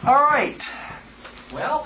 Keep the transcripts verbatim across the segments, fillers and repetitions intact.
All right. Well,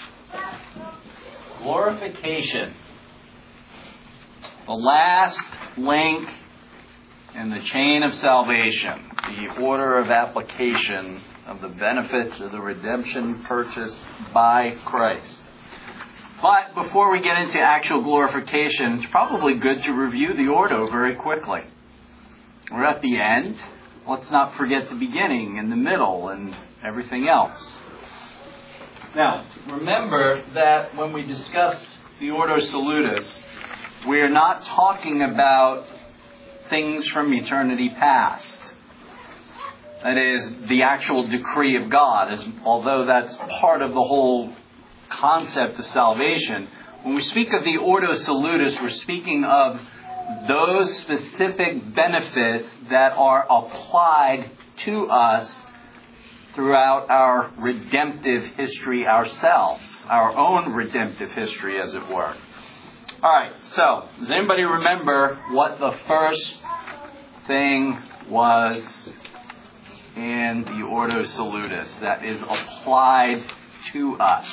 glorification. The last link in the chain of salvation. The order of application of the benefits of the redemption purchased by Christ. But before we get into actual glorification, it's probably good to review the ordo very quickly. We're at the end. Let's not forget the beginning and the middle and everything else. Now, remember that when we discuss the Ordo Salutis, we're not talking about things from eternity past. That is, the actual decree of God, as, although that's part of the whole concept of salvation. When we speak of the Ordo Salutis, we're speaking of those specific benefits that are applied to us throughout our redemptive history ourselves, our own redemptive history, as it were. All right, so does anybody remember what the first thing was in the Ordo Salutis that is applied to us?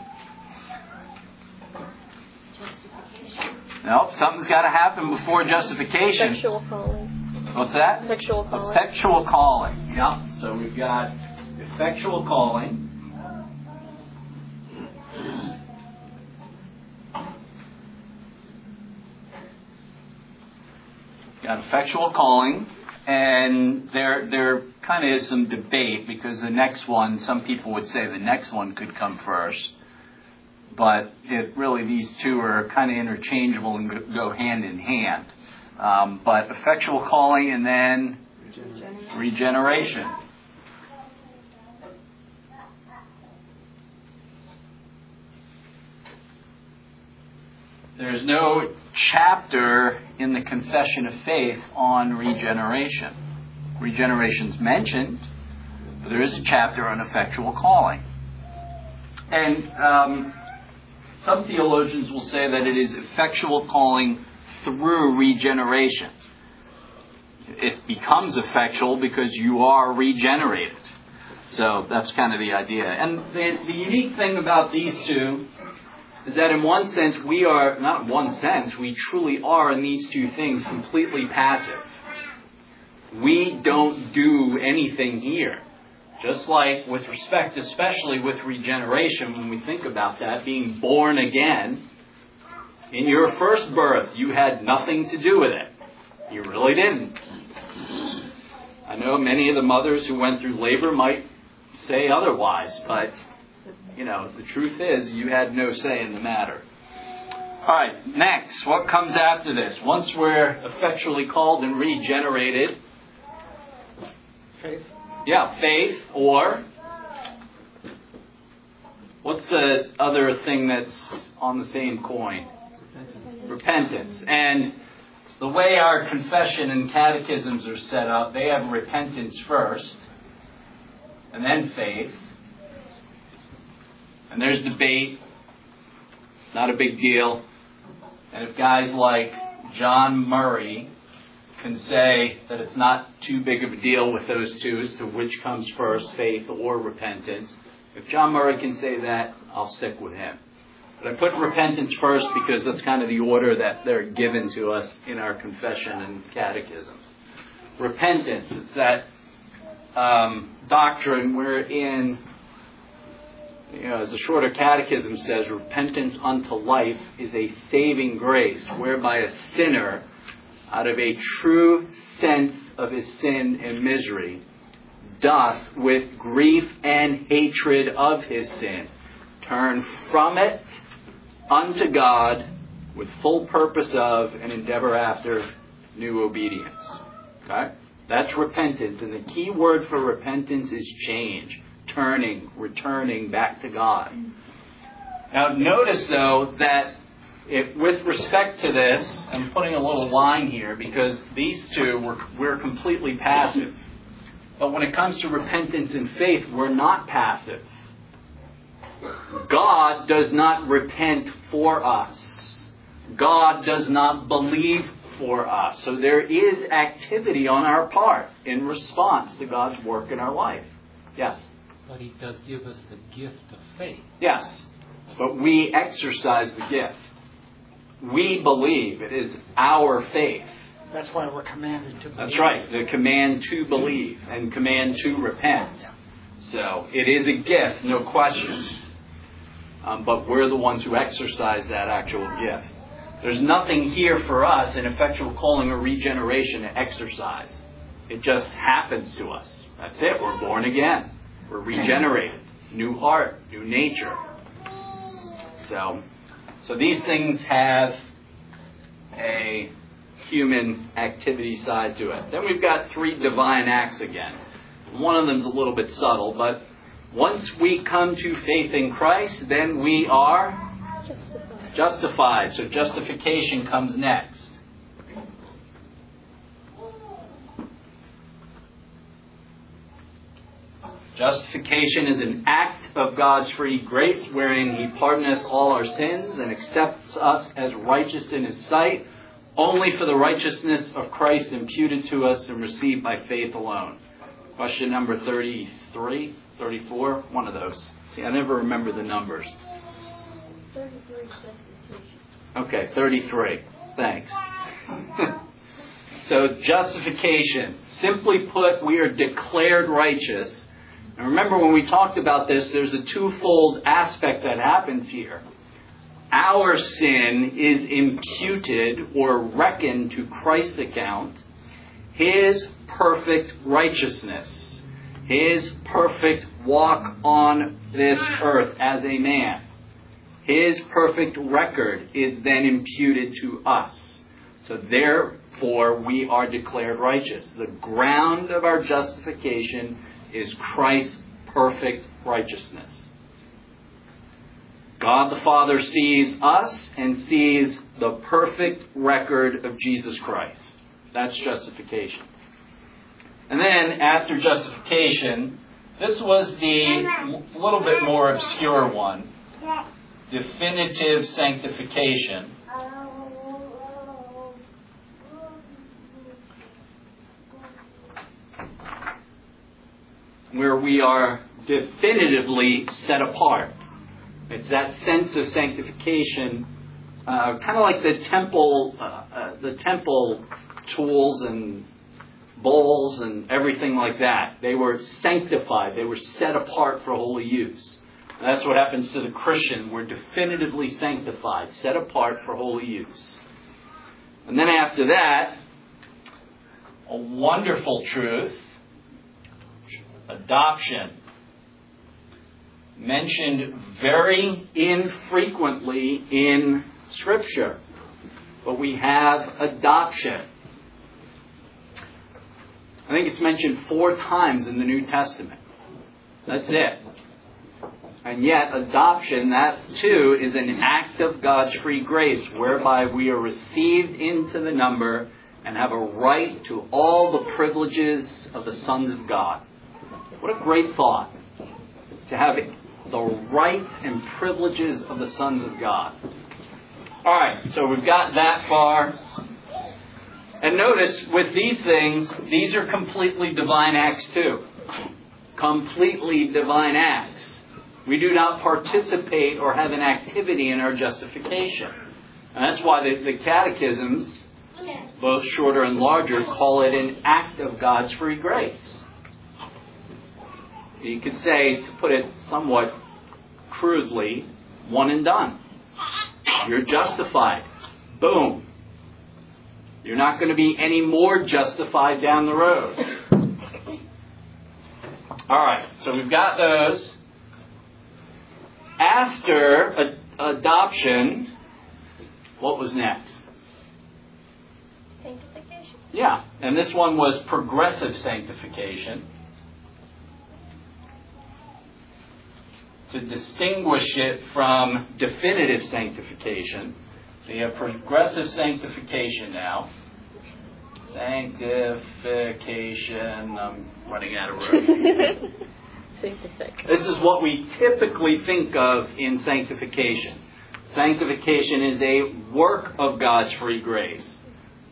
Nope, something's got to happen before justification. Effectual calling. What's that? Effectual calling. Effectual calling. Yeah. So we've got effectual calling. Got effectual calling, and there there kind of is some debate because the next one, some people would say the next one could come first. But it really, these two are kind of interchangeable and go hand in hand. Um, but effectual calling and then regeneration. regeneration. There's no chapter in the Confession of Faith on regeneration. Regeneration's mentioned, but there is a chapter on effectual calling. And um, some theologians will say that it is effectual calling through regeneration. It becomes effectual because you are regenerated. So that's kind of the idea. And the, the unique thing about these two is that in one sense we are, not in one sense, we truly are in these two things completely passive. We don't do anything here. Just like with respect, especially with regeneration, when we think about that, being born again, in your first birth, you had nothing to do with it. You really didn't. I know many of the mothers who went through labor might say otherwise, but, you know, the truth is you had no say in the matter. All right, next, what comes after this? Once we're effectually called and regenerated, faith. Yeah, faith, or what's the other thing that's on the same coin? Repentance. Repentance. And the way our confession and catechisms are set up, they have repentance first, and then faith. And there's debate, not a big deal. And if guys like John Murray can say that it's not too big of a deal with those two as to which comes first, faith or repentance. If John Murray can say that, I'll stick with him. But I put repentance first because that's kind of the order that they're given to us in our confession and catechisms. Repentance, it's that um, doctrine wherein, you know, as the Shorter Catechism says, repentance unto life is a saving grace whereby a sinner, out of a true sense of his sin and misery, doth with grief and hatred of his sin turn from it unto God with full purpose of and endeavor after new obedience. Okay? That's repentance. And the key word for repentance is change. Turning, returning back to God. Now notice though that If, with respect to this, I'm putting a little line here because these two, we're, we're completely passive. But when it comes to repentance and faith, we're not passive. God does not repent for us. God does not believe for us. So there is activity on our part in response to God's work in our life. Yes? But he does give us the gift of faith. Yes, but we exercise the gift. We believe. It is our faith. That's why we're commanded to believe. That's right. The command to believe and command to repent. So it is a gift, no question. Um, but we're the ones who exercise that actual gift. There's nothing here for us in effectual calling or regeneration to exercise. It just happens to us. That's it. We're born again. We're regenerated. New heart, new nature. So, so these things have a human activity side to it. Then we've got three divine acts again. One of them's a little bit subtle, but once we come to faith in Christ, then we are justified. justified. So justification comes next. Justification is an act of God's free grace, wherein He pardoneth all our sins and accepts us as righteous in His sight, only for the righteousness of Christ imputed to us and received by faith alone. Question number thirty-three, thirty-four, one of those. See, I never remember the numbers. thirty-three, justification. Okay, thirty-three. Thanks. So, justification. Simply put, we are declared righteous. And remember, when we talked about this, there's a twofold aspect that happens here. Our sin is imputed or reckoned to Christ's account. His perfect righteousness, His perfect walk on this earth as a man, His perfect record is then imputed to us. So therefore, we are declared righteous. The ground of our justification is Christ's perfect righteousness. God the Father sees us and sees the perfect record of Jesus Christ. That's justification. And then, after justification, this was the little bit more obscure one. Definitive sanctification. Where we are definitively set apart. It's that sense of sanctification, uh, kind of like the temple, uh, uh, the temple tools and bowls and everything like that. They were sanctified. They were set apart for holy use. And that's what happens to the Christian. We're definitively sanctified, set apart for holy use. And then after that, a wonderful truth, adoption. Mentioned very infrequently in Scripture. But we have adoption. I think it's mentioned four times in the New Testament. That's it. And yet, adoption, that too, is an act of God's free grace, whereby we are received into the number and have a right to all the privileges of the sons of God. What a great thought, to have the rights and privileges of the sons of God. All right, so we've got that far. And notice, with these things, these are completely divine acts too. Completely divine acts. We do not participate or have an activity in our justification. And that's why the, the catechisms, both shorter and larger, call it an act of God's free grace. You could say, to put it somewhat crudely, one and done. You're justified. Boom. You're not going to be any more justified down the road. All right, so we've got those. After ad- adoption, what was next? Sanctification. Yeah, and this one was progressive sanctification. To distinguish it from definitive sanctification. So you have progressive sanctification now. Sanctification. I'm running out of room. This is what we typically think of in sanctification. Sanctification is a work of God's free grace,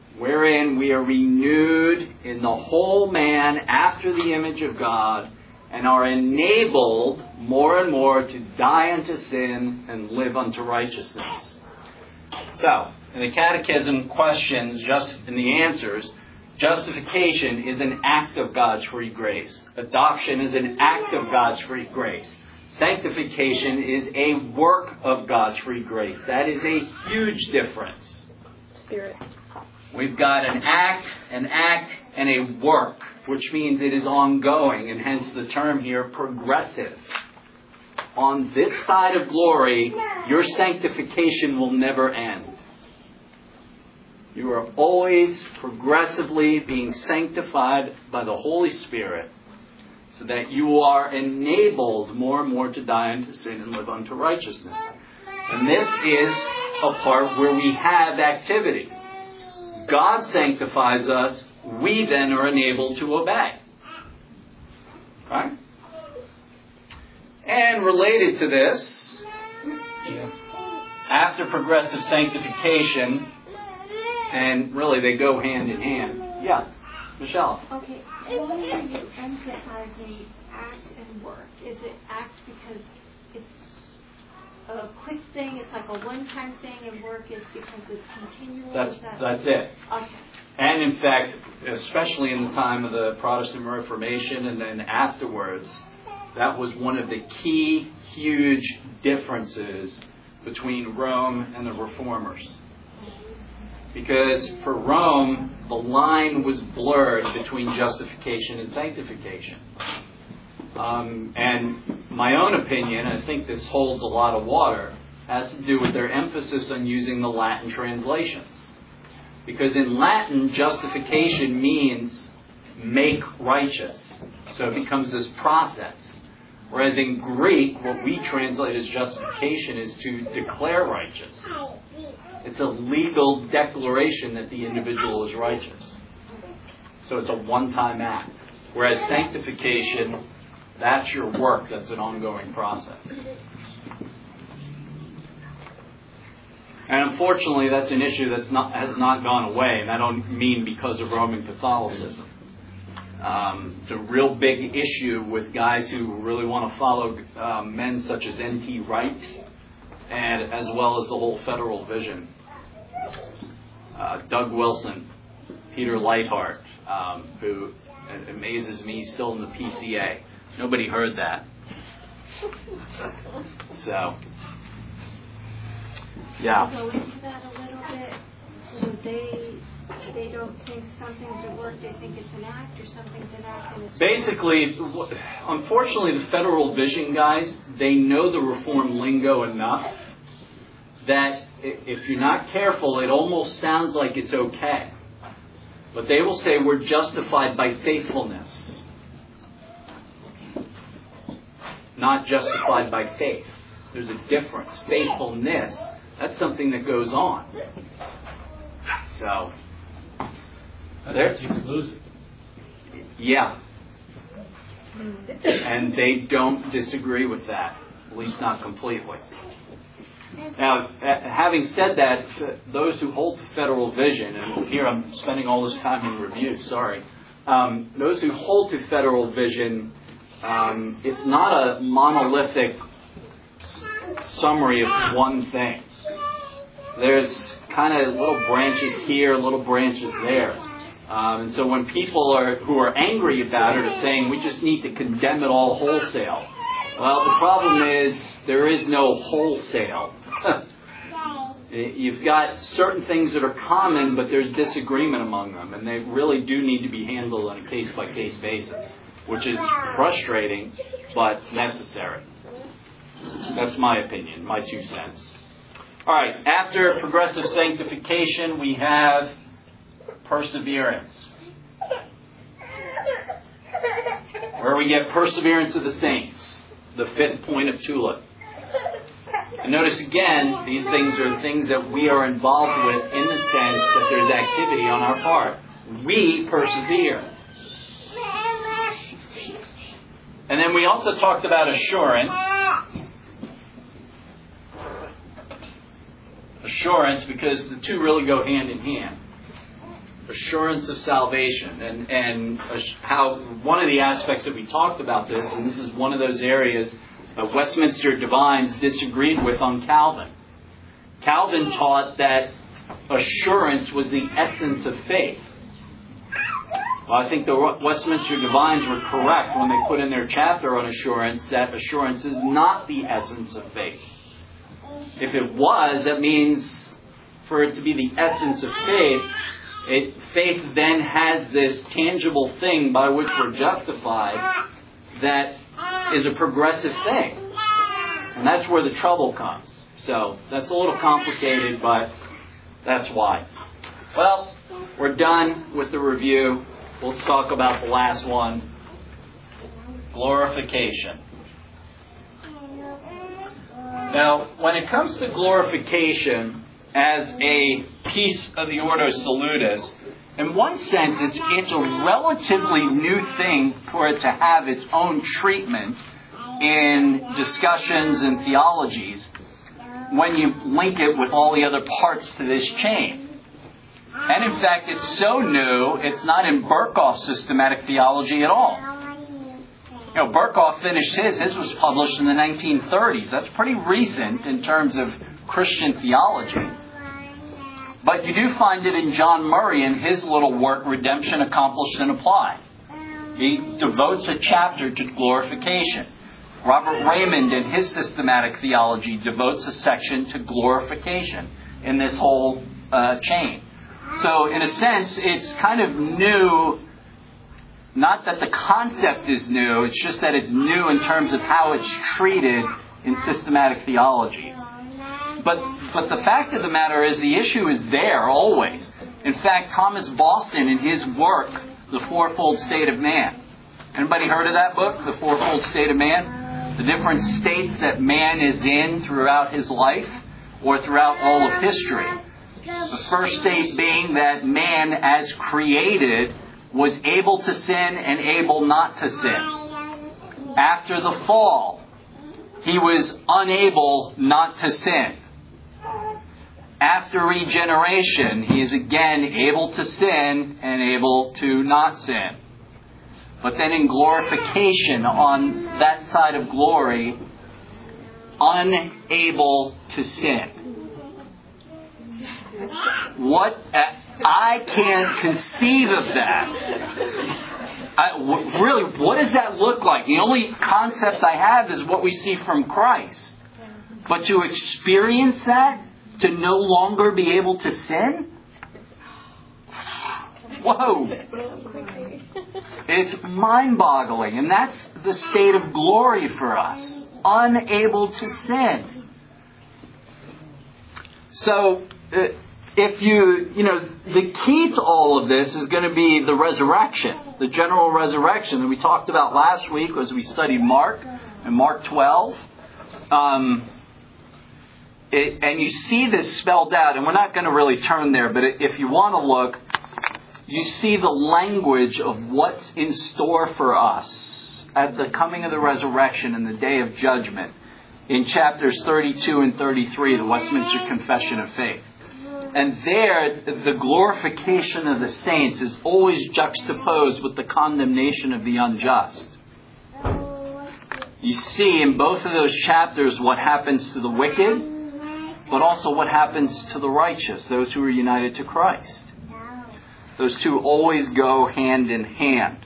wherein we are renewed in the whole man after the image of God, and are enabled more and more to die unto sin and live unto righteousness. So, in the Catechism questions, just in the answers, justification is an act of God's free grace. Adoption is an act of God's free grace. Sanctification is a work of God's free grace. That is a huge difference. Spirit. We've got an act, an act, and a work, which means it is ongoing, and hence the term here, progressive. On this side of glory, your sanctification will never end. You are always progressively being sanctified by the Holy Spirit, so that you are enabled more and more to die unto sin and live unto righteousness. And this is a part where we have activity. God sanctifies us, we then are enabled to obey. Right? And related to this, Yeah. after progressive sanctification, and really they go hand in hand. Yeah, Michelle. Okay, why are you emphasizing act and work? Is it act because it's a quick thing, it's like a one-time thing, and work is because it's continual? That's Is that... that's it. Okay. And in fact, especially in the time of the Protestant Reformation and then afterwards, that was one of the key, huge differences between Rome and the Reformers. Because for Rome, the line was blurred between justification and sanctification. Um, and my own opinion, I think this holds a lot of water, has to do with their emphasis on using the Latin translations. Because in Latin, justification means make righteous. So it becomes this process. Whereas in Greek, what we translate as justification is to declare righteous. It's a legal declaration that the individual is righteous. So it's a one-time act. Whereas sanctification, that's your work. That's an ongoing process. And unfortunately, that's an issue that's not has not gone away. And I don't mean because of Roman Catholicism. Um, it's a real big issue with guys who really want to follow uh, men such as N T Wright, and as well as the whole federal vision. Uh, Doug Wilson, Peter Leithart, um, who it amazes me, still in the P C A. Nobody heard that. So, yeah. Go into that a little bit. So they they don't think something's a work, they think it's an act, or something's an act and it's Basically, unfortunately, the federal vision guys, they know the reform lingo enough that if you're not careful, it almost sounds like it's okay. But they will say we're justified by faithfulness, not justified by faith. There's a difference. Faithfulness, that's something that goes on. So, That's exclusive. yeah. And they don't disagree with that, at least not completely. Now, having said that, those who hold to federal vision, and here I'm spending all this time in review, sorry. Um, those who hold to federal vision, um, it's not a monolithic s- summary of one thing. There's kind of little branches here, little branches there. Um, and so when people are who are angry about it are saying we just need to condemn it all wholesale. Well, the problem is there is no wholesale. You've got certain things that are common, but there's disagreement among them, and they really do need to be handled on a case-by-case basis, which is frustrating, but necessary. That's my opinion, my two cents. All right, after progressive sanctification, we have perseverance. Where we get perseverance of the saints, the fifth point of Tulip. And notice again, these things are things that we are involved with in the sense that there's activity on our part. We persevere. And then we also talked about assurance. Assurance, because the two really go hand in hand. assurance of salvation, and, and how one of the aspects that we talked about this, and this is one of those areas that Westminster divines disagreed with on Calvin. Calvin taught that assurance was the essence of faith. Well, I think the Westminster divines were correct when they put in their chapter on assurance that assurance is not the essence of faith. If it was, that means for it to be the essence of faith, it, faith then has this tangible thing by which we're justified that is a progressive thing. And that's where the trouble comes. So that's a little complicated, but that's why. Well, we're done with the review. Let's talk about the last one, glorification. Now, when it comes to glorification as a piece of the Ordo Salutis, in one sense, it's, it's a relatively new thing for it to have its own treatment in discussions and theologies when you link it with all the other parts to this chain. And in fact, it's so new, it's not in Berkhoff's systematic theology at all. You know, Berkhoff finished his. His was published in the nineteen thirties. That's pretty recent in terms of Christian theology. But you do find it in John Murray in his little work, Redemption Accomplished and Applied. He devotes a chapter to glorification. Robert Raymond in his systematic theology devotes a section to glorification in this whole uh, chain. So in a sense, it's kind of new. Not that the concept is new, it's just that it's new in terms of how it's treated in systematic theologies. But but the fact of the matter is the issue is there always. In fact, Thomas Boston in his work, The Fourfold State of Man. Anybody heard of that book, The Fourfold State of Man? The different states that man is in throughout his life or throughout all of history. The first state being that man as created was able to sin and able not to sin. After the fall, he was unable not to sin. After regeneration, he is again able to sin and able to not sin. But then in glorification, on that side of glory, unable to sin. What I can't conceive of that. I, w- really, what does that look like? The only concept I have is what we see from Christ. But to experience that, to no longer be able to sin? Whoa! It's mind-boggling. And that's the state of glory for us. Unable to sin. So, uh, if you, you know, the key to all of this is going to be the resurrection, the general resurrection that we talked about last week as we studied Mark and Mark twelve. Um, it, and you see this spelled out, and we're not going to really turn there, but if you want to look, you see the language of what's in store for us at the coming of the resurrection and the day of judgment in chapters thirty-two and thirty-three of the Westminster Confession of Faith. And there, the glorification of the saints is always juxtaposed with the condemnation of the unjust. You see in both of those chapters what happens to the wicked, but also what happens to the righteous, those who are united to Christ. Those two always go hand in hand.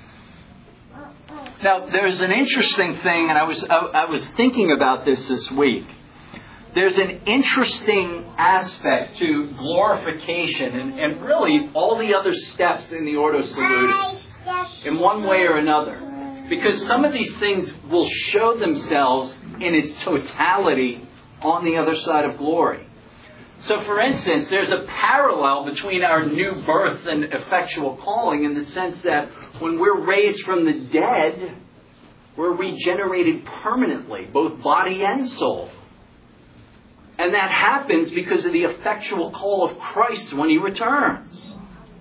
Now, there's an interesting thing, and I was I, I was thinking about this this week. There's an interesting aspect to glorification and, and really all the other steps in the Ordo Salutis in one way or another. Because some of these things will show themselves in its totality on the other side of glory. So for instance, there's a parallel between our new birth and effectual calling in the sense that when we're raised from the dead, we're regenerated permanently, both body and soul. And that happens because of the effectual call of Christ when He returns.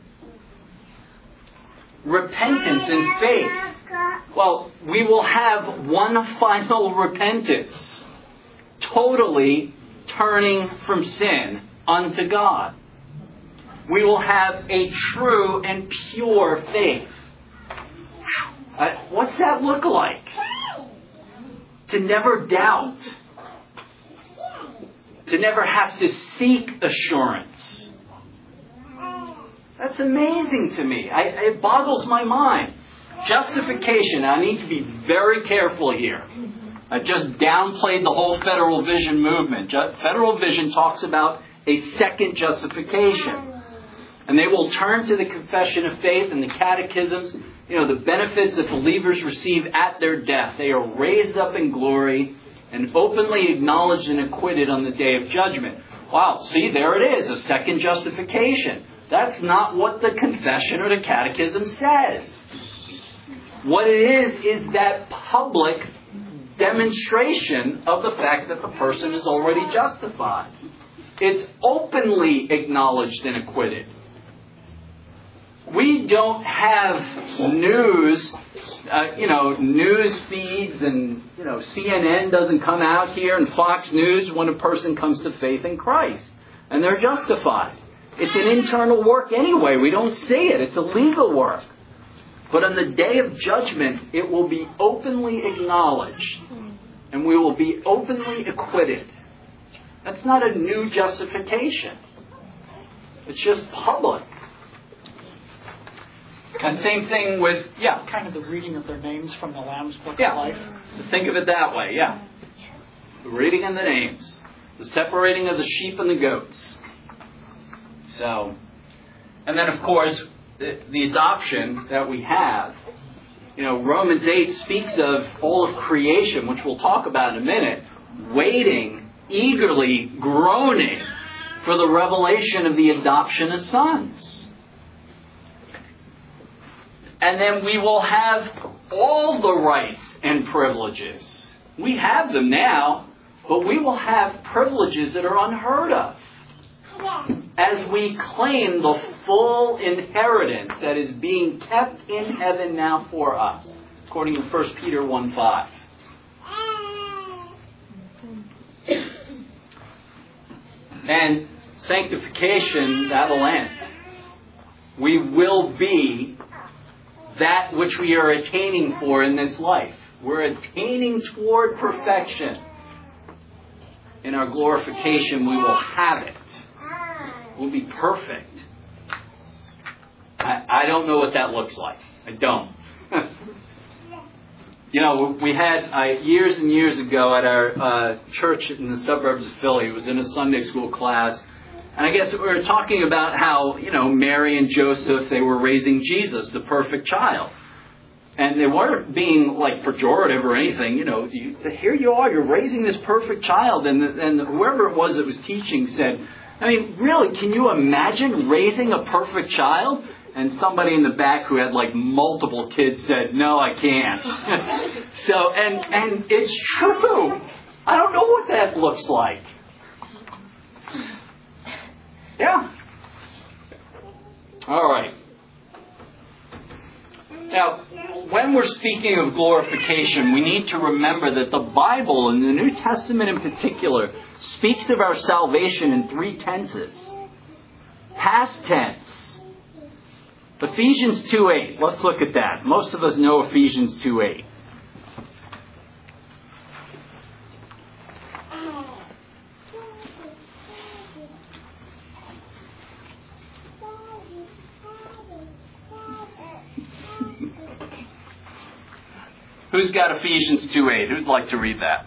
Repentance and faith. Well, we will have one final repentance. Totally turning from sin unto God. we will have a true and pure faith. Uh, what's that look like? To never doubt. To never have to seek assurance. That's amazing to me. I, it boggles my mind. Justification. I need to be very careful here. I just downplayed the whole Federal Vision movement. Federal Vision talks about a second justification. And they will turn to the Confession of Faith and the catechisms, you know, the benefits that believers receive at their death. They are raised up in glory and openly acknowledged and acquitted on the day of judgment. Wow, see, there it is, a second justification. That's not what the Confession or the Catechism says. What it is, is that public demonstration of the fact that the person is already justified. It's openly acknowledged and acquitted. We don't have news, uh, you know, news feeds and, you know, C N N doesn't come out here and Fox News when a person comes to faith in Christ and they're justified. It's an internal work anyway. We don't see it. It's a legal work. But on the day of judgment, it will be openly acknowledged and we will be openly acquitted. That's not a new justification. It's just public. And same thing with, yeah. Kind of the reading of their names from the Lamb's Book yeah. of Life. So think of it that way, yeah. The reading of the names. The separating of the sheep and the goats. So, and then of course, the, the adoption that we have. You know, Romans eight speaks of all of creation, which we'll talk about in a minute, waiting, eagerly, groaning for the revelation of the adoption of sons. And then we will have all the rights and privileges. We have them now, but we will have privileges that are unheard of. As we claim the full inheritance that is being kept in heaven now for us, according to First Peter one five. And sanctification, that'll end. We will be that which we are attaining for in this life. We're attaining toward perfection. In our glorification, we will have it. We'll be perfect. I, I don't know what that looks like. I don't. You know, we had, uh, years and years ago at our uh, church in the suburbs of Philly, it was in a Sunday school class, and I guess we were talking about how, you know, Mary and Joseph, they were raising Jesus, the perfect child. And they weren't being, like, pejorative or anything. You know, you, here you are, you're raising this perfect child. And, and whoever it was that was teaching said, I mean, really, can you imagine raising a perfect child? And somebody in the back who had, like, multiple kids said, no, I can't. So, and, and it's true. I don't know what that looks like. Yeah. All right. Now, when we're speaking of glorification, we need to remember that the Bible, and the New Testament in particular, speaks of our salvation in three tenses. Past tense. Ephesians two eight. Let's look at that. Most of us know Ephesians two eight. Who's got Ephesians two eight? Who'd like to read that?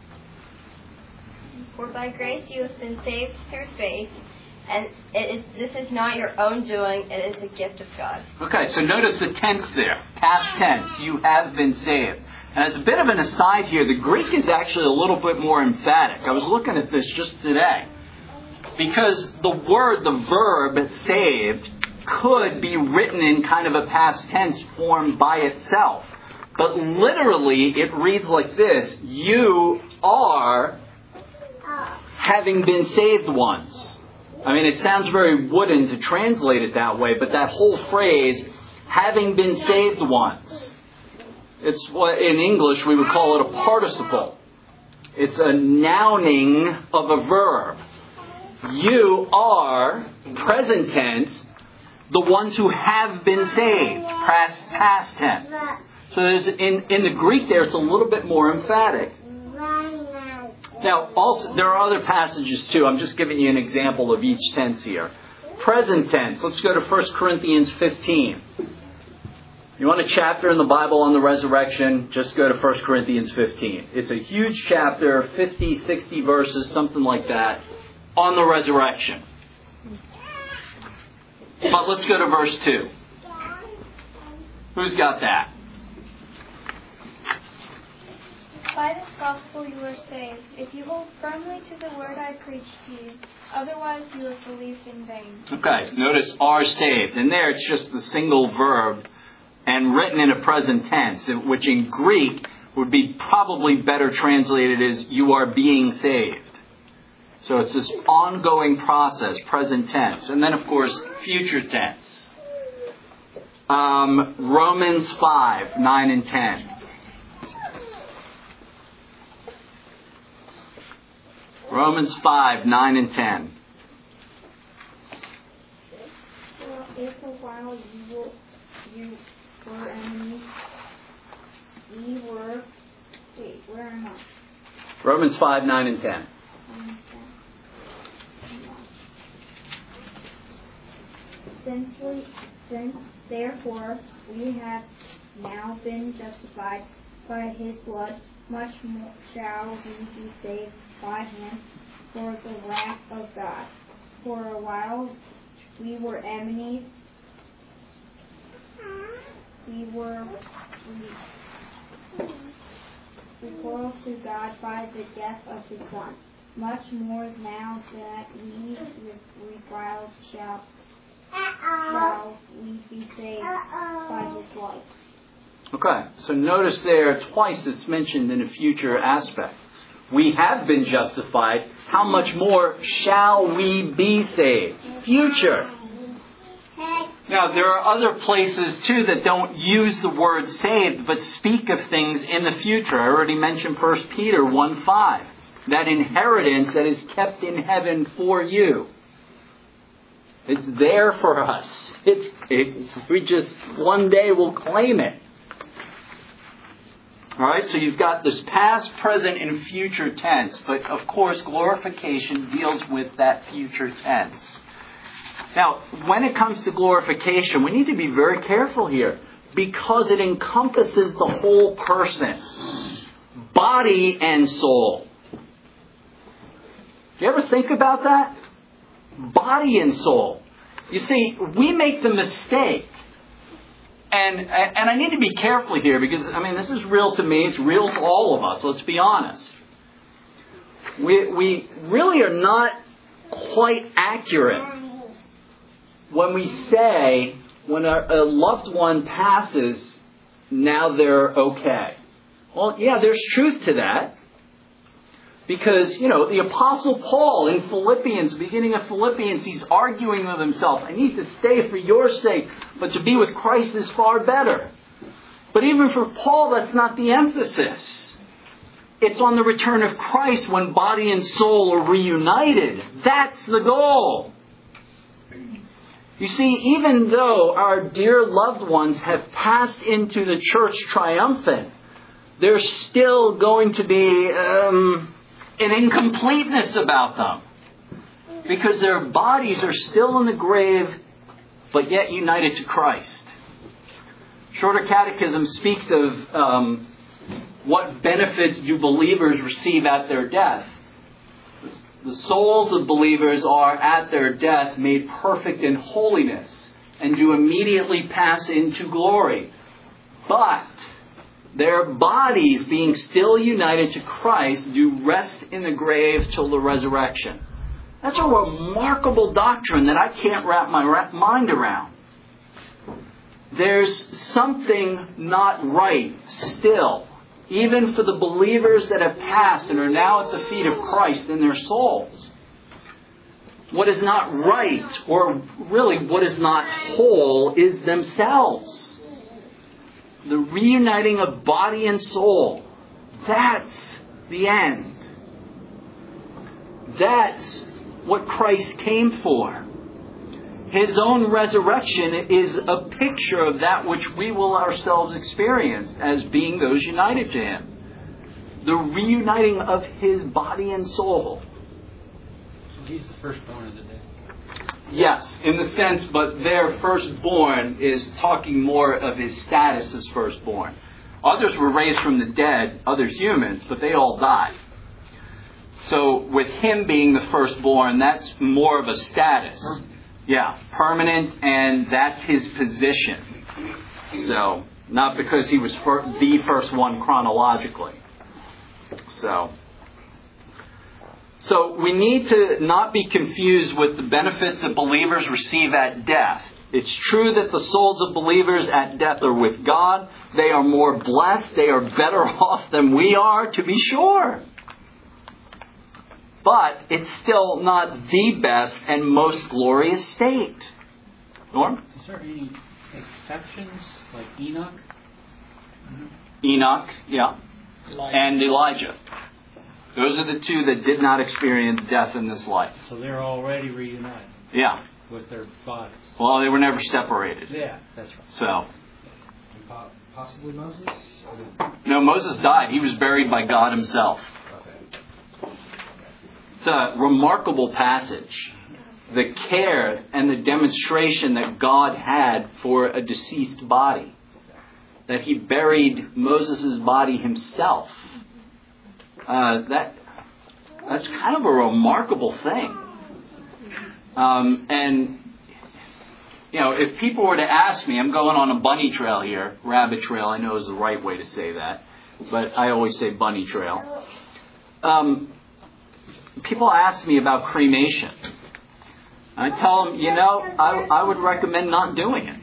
For by grace you have been saved through faith, and it is, this is not your own doing, it is a gift of God. Okay, so notice the tense there. Past tense. You have been saved. And as a bit of an aside here, the Greek is actually a little bit more emphatic. I was looking at this just today. Because the word, the verb, saved, could be written in kind of a past tense form by itself. But literally, it reads like this. You are having been saved once. I mean, it sounds very wooden to translate it that way, but that whole phrase, having been saved once, it's what in English we would call it a participle. It's a nouning of a verb. You are, present tense, the ones who have been saved, past, past tense. So there's in, in the Greek there, it's a little bit more emphatic. Now, also, there are other passages too. I'm just giving you an example of each tense here. Present tense. Let's go to First Corinthians fifteen. You want a chapter in the Bible on the resurrection? Just go to First Corinthians fifteen. It's a huge chapter, fifty, sixty verses, something like that, on the resurrection. But let's go to verse two. Who's got that? By this gospel you are saved, if you hold firmly to the word I preached to you. Otherwise you have believed in vain. Okay, notice are saved. And there it's just the single verb and written in a present tense, which in Greek would be probably better translated as you are being saved. So it's this ongoing process, present tense. And then, of course, future tense. Um, Romans five, nine and ten. Romans five, nine and ten. Well, if a while you were, you were enemies, we were... Wait, where am I? Romans five, nine and ten. Since, we, since therefore we have now been justified by his blood, much more shall we be saved by him for the wrath of God. For a while we were enemies. We were recoiled to God by the death of his Son. Much more now that we reviled shall, shall we be saved by his life. Okay, so notice there twice it's mentioned in a future aspect. We have been justified. How much more shall we be saved? Future. Now, there are other places, too, that don't use the word saved, but speak of things in the future. I already mentioned First Peter one five. That inheritance that is kept in heaven for you. It's there for us. It's, it, we just one day will claim it. All right, so you've got this past, present, and future tense. But, of course, glorification deals with that future tense. Now, when it comes to glorification, we need to be very careful here because it encompasses the whole person, body and soul. You ever think about that? Body and soul. You see, we make the mistake. And and I need to be careful here because, I mean, this is real to me. It's real to all of us. Let's be honest. We we really are not quite accurate when we say when a, a loved one passes, now they're okay. Well, yeah, there's truth to that. Because, you know, the Apostle Paul in Philippians, beginning of Philippians, he's arguing with himself. I need to stay for your sake, but to be with Christ is far better. But even for Paul, that's not the emphasis. It's on the return of Christ when body and soul are reunited. That's the goal. You see, even though our dear loved ones have passed into the church triumphant, there's still going to be um, an incompleteness about them. Because their bodies are still in the grave, but yet united to Christ. Shorter Catechism speaks of um, what benefits do believers receive at their death. The souls of believers are at their death made perfect in holiness and do immediately pass into glory. But their bodies, being still united to Christ, do rest in the grave till the resurrection. That's a remarkable doctrine that I can't wrap my mind around. There's something not right still, even for the believers that have passed and are now at the feet of Christ in their souls. What is not right, or really what is not whole, is themselves. The reuniting of body and soul. That's the end. That's what Christ came for. His own resurrection is a picture of that which we will ourselves experience as being those united to Him. The reuniting of His body and soul. So He's the firstborn of the dead. Yes, in the sense, but their firstborn is talking more of His status as firstborn. Others were raised from the dead, others humans, but they all died. So with Him being the firstborn, that's more of a status. Yeah, permanent, and that's His position. So, not because He was fir- the first one chronologically. So, so we need to not be confused with the benefits that believers receive at death. It's true that the souls of believers at death are with God. They are more blessed. They are better off than we are, to be sure. But it's still not the best and most glorious state. Norm? Is there any exceptions, like Enoch? Enoch, yeah. Elijah. And Elijah. Those are the two that did not experience death in this life. So they're already reunited Yeah. with their bodies. Well, they were never separated. Yeah, that's right. So, And po- possibly Moses? Or did- no, Moses died. He was buried by God Himself. okay. It's a remarkable passage. The care and the demonstration that God had for a deceased body. That He buried Moses' body Himself. Uh, that that's kind of a remarkable thing. Um, and, you know, if people were to ask me, I'm going on a bunny trail here. Rabbit trail, I know is the right way to say that. But I always say bunny trail. Um, people ask me about cremation. I tell them, you know, I, I would recommend not doing it.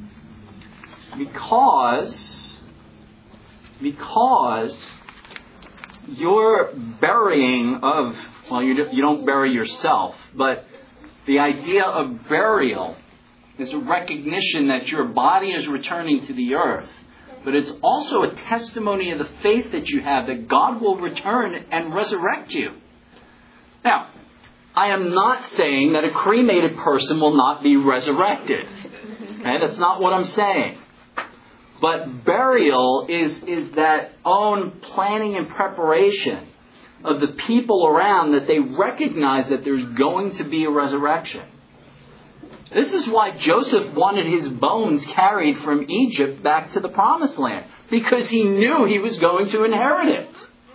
Because, because your burying of, well, you, do, you don't bury yourself, but the idea of burial is a recognition that your body is returning to the earth. But it's also a testimony of the faith that you have that God will return and resurrect you. Now, I am not saying that a cremated person will not be resurrected. Okay? That's not what I'm saying. But burial is, is that own planning and preparation of the people around that they recognize that there's going to be a resurrection. This is why Joseph wanted his bones carried from Egypt back to the Promised Land. Because he knew he was going to inherit it.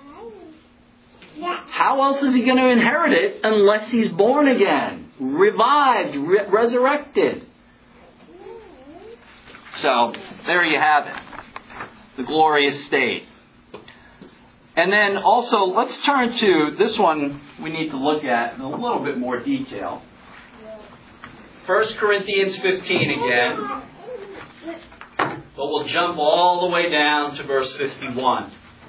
How else is he going to inherit it unless he's born again, revived, re- resurrected? So, there you have it. The glorious state. And then also, let's turn to this one we need to look at in a little bit more detail. First Corinthians fifteen again. But we'll jump all the way down to verse fifty-one.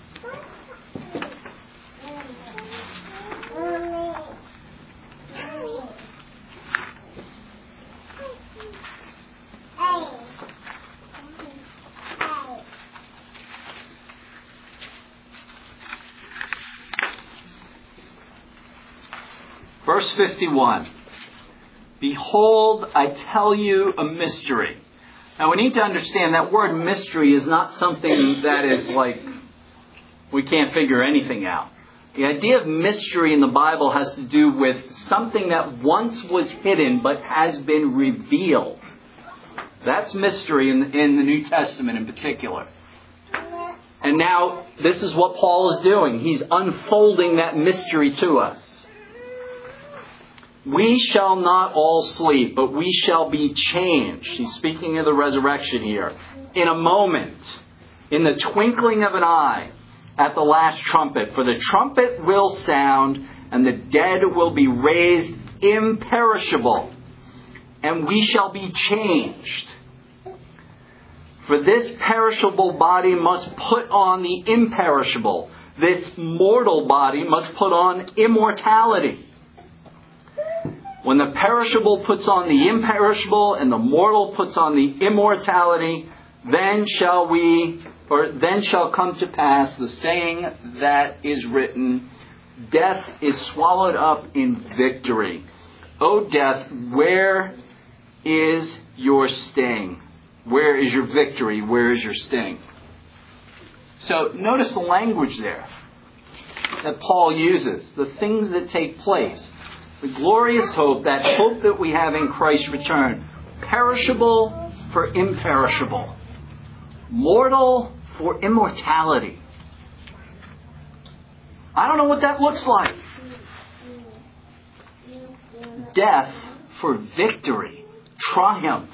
Verse fifty-one. Behold, I tell you a mystery. Now we need to understand that word mystery is not something that is like we can't figure anything out. The idea of mystery in the Bible has to do with something that once was hidden but has been revealed. That's mystery in, in the New Testament in particular. And now this is what Paul is doing. He's unfolding that mystery to us. We shall not all sleep, but we shall be changed. He's speaking of the resurrection here. In a moment, in the twinkling of an eye, at the last trumpet. For the trumpet will sound, and the dead will be raised imperishable, and we shall be changed. For this perishable body must put on the imperishable. This mortal body must put on immortality. When the perishable puts on the imperishable and the mortal puts on the immortality, then shall we, or then shall come to pass the saying that is written, Death is swallowed up in victory. O death, where is your sting? Where is your victory? Where is your sting? So notice the language there that Paul uses. The things that take place. The glorious hope, that hope that we have in Christ's return. Perishable for imperishable. Mortal for immortality. I don't know what that looks like. Death for victory, triumph,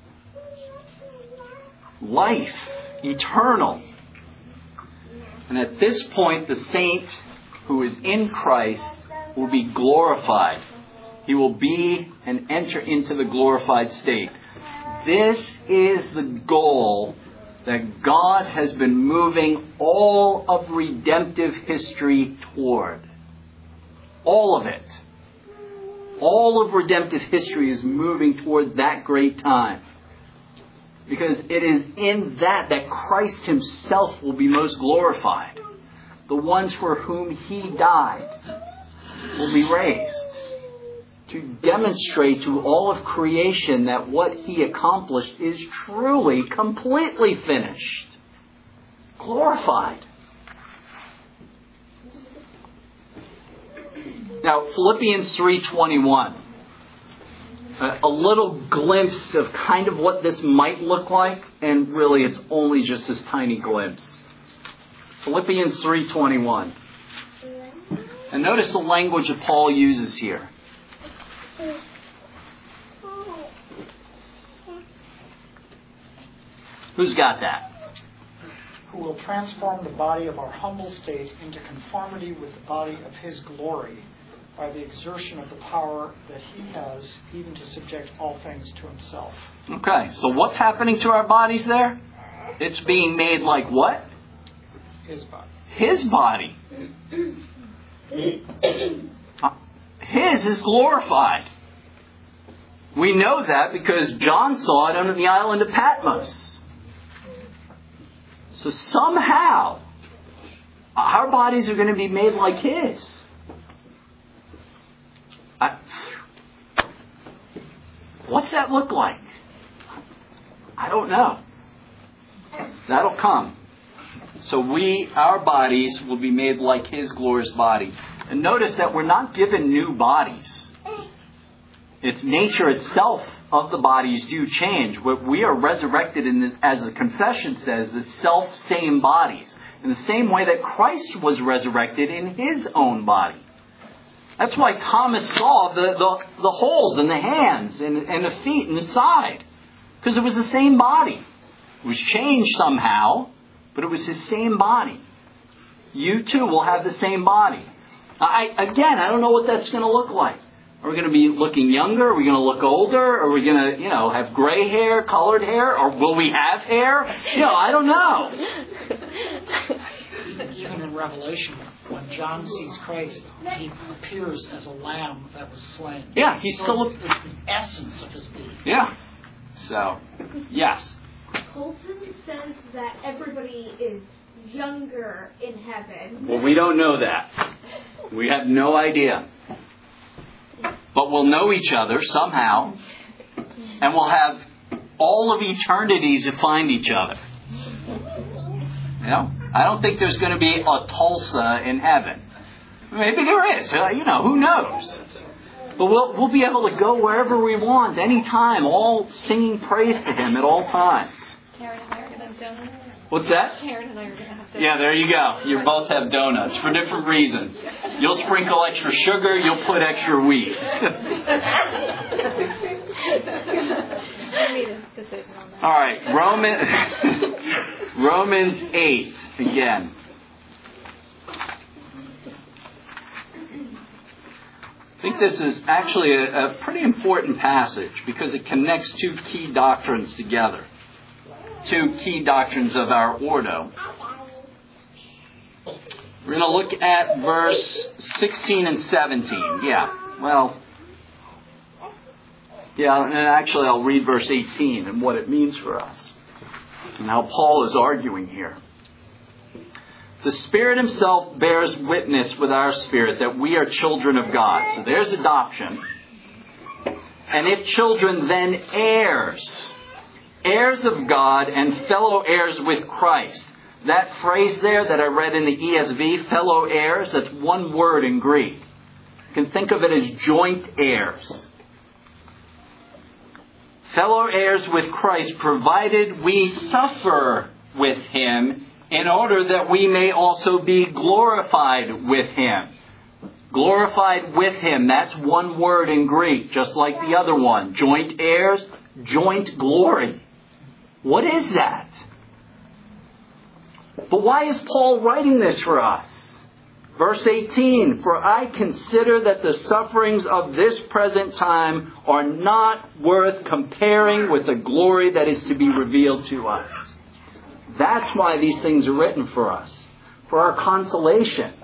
life, eternal. And at this point, the saint who is in Christ will be glorified. He will be and enter into the glorified state. This is the goal that God has been moving all of redemptive history toward. All of it. All of redemptive history is moving toward that great time. Because it is in that that Christ himself will be most glorified. The ones for whom he died will be raised. To demonstrate to all of creation that what he accomplished is truly, completely finished. Glorified. Now, Philippians three twenty-one. A, a little glimpse of kind of what this might look like, and really it's only just this tiny glimpse. Philippians three twenty-one. And notice the language that Paul uses here. Who's got that? Who will transform the body of our humble state into conformity with the body of his glory by the exertion of the power that he has even to subject all things to himself. Okay, so what's happening to our bodies there? It's being made like what? His body. His body. His is glorified. We know that because John saw it on the island of Patmos. So somehow, our bodies are going to be made like his. I, what's that look like? I don't know. That'll come. So we, our bodies, will be made like his glorious body. And notice that we're not given new bodies. Its nature itself of the bodies do change. But we are resurrected in this, as the confession says, the self-same bodies. In the same way that Christ was resurrected in his own body. That's why Thomas saw the, the, the holes in the hands and, and the feet and the side. Because it was the same body. It was changed somehow, but it was his same body. You too will have the same body. I, again, I don't know what that's going to look like. Are we going to be looking younger? Are we going to look older? Are we going to, you know, have gray hair, colored hair? Or will we have hair? You know, I don't know. Even in Revelation, when John sees Christ, he appears as a lamb that was slain. Yeah, he's so still... It's, it's the essence of his being. Yeah. So, yes. Colton says that everybody is younger in heaven. Well, we don't know that. We have no idea. But we'll know each other somehow. And we'll have all of eternity to find each other. You know? I don't think there's going to be a Tulsa in heaven. Maybe there is. Uh, you know, who knows? But we'll, we'll be able to go wherever we want, anytime, all singing praise to him at all times. Karen and I are going to have donuts. What's that? Karen and I are going to have donuts. Yeah, there you go. You both have donuts for different reasons. You'll sprinkle extra sugar, you'll put extra wheat. I made a decision on that. All right, Roman, Romans eight again. I think this is actually a, a pretty important passage because it connects two key doctrines together. Two key doctrines of our ordo. We're going to look at verse sixteen and seventeen. Yeah, well, yeah, and actually I'll read verse eighteen and what it means for us. And how Paul is arguing here. The Spirit Himself bears witness with our spirit that we are children of God. So there's adoption. And if children, then heirs. Heirs of God and fellow heirs with Christ. That phrase there that I read in the E S V, fellow heirs, that's one word in Greek. You can think of it as joint heirs. Fellow heirs with Christ, provided we suffer with Him, in order that we may also be glorified with Him. Glorified with Him, that's one word in Greek, just like the other one. Joint heirs, joint glory. What is that? But why is Paul writing this for us? Verse eighteen, for I consider that the sufferings of this present time are not worth comparing with the glory that is to be revealed to us. That's why these things are written for us. For our consolation.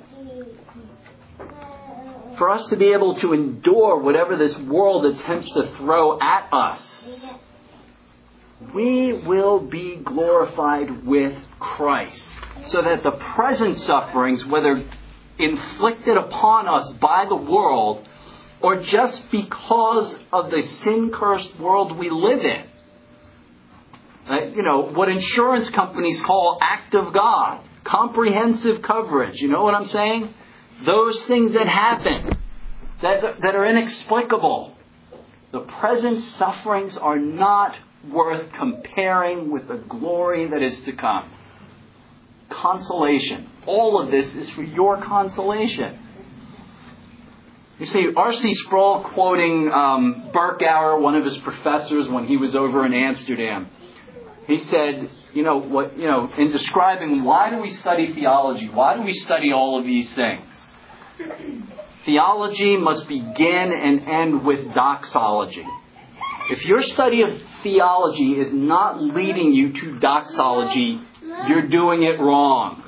For us to be able to endure whatever this world attempts to throw at us. We will be glorified with Christ. So that the present sufferings, whether inflicted upon us by the world, or just because of the sin-cursed world we live in. Uh, you know, what insurance companies call act of God. Comprehensive coverage. You know what I'm saying? Those things that happen, that, that are inexplicable. The present sufferings are not worth comparing with the glory that is to come. Consolation. All of this is for your consolation. You see, R C Sproul, quoting um, Berkouwer, one of his professors, when he was over in Amsterdam, he said, you know, what, you know, in describing why do we study theology, why do we study all of these things? Theology must begin and end with doxology. If your study of theology is not leading you to doxology, you're doing it wrong.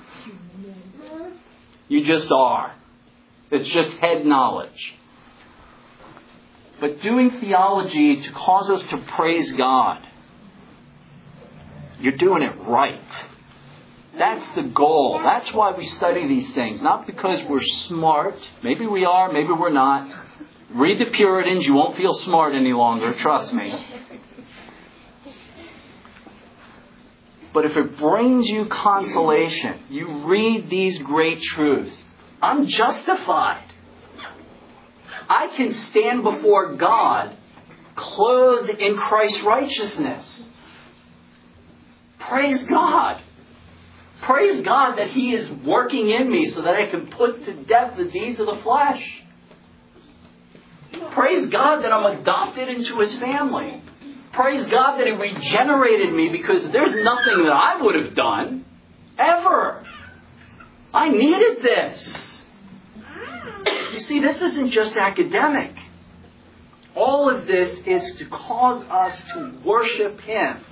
You just are. It's just head knowledge. But doing theology to cause us to praise God, you're doing it right. That's the goal. That's why we study these things. Not because we're smart. Maybe we are, maybe we're not. Read the Puritans. You won't feel smart any longer. Trust me. But if it brings you consolation, you read these great truths. I'm justified. I can stand before God clothed in Christ's righteousness. Praise God. Praise God that He is working in me so that I can put to death the deeds of the flesh. Praise God that I'm adopted into His family. Praise God that He regenerated me, because there's nothing that I would have done. Ever. I needed this. You see, this isn't just academic. All of this is to cause us to worship Him.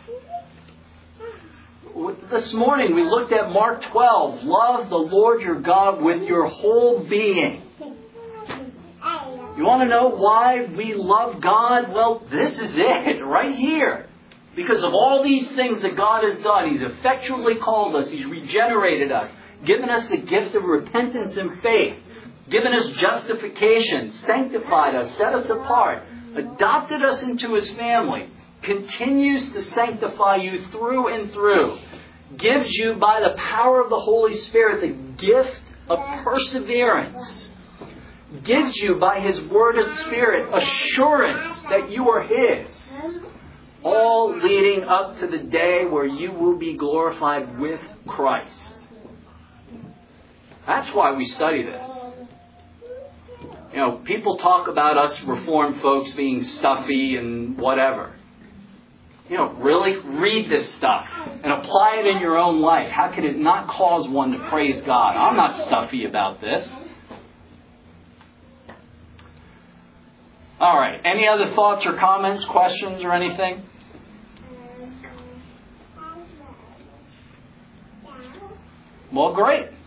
This morning we looked at Mark twelve. Love the Lord your God with your whole being. You want to know why we love God? Well, this is it, right here. Because of all these things that God has done. He's effectually called us. He's regenerated us. Given us the gift of repentance and faith. Given us justification. Sanctified us. Set us apart. Adopted us into His family. Continues to sanctify you through and through. Gives you, by the power of the Holy Spirit, the gift of perseverance. Gives you, by His Word and Spirit, assurance that you are His. All leading up to the day where you will be glorified with Christ. That's why we study this. You know, people talk about us Reformed folks being stuffy and whatever. You know, really read this stuff and apply it in your own life. How can it not cause one to praise God? I'm not stuffy about this. All right. Any other thoughts or comments, questions or anything? Well, great.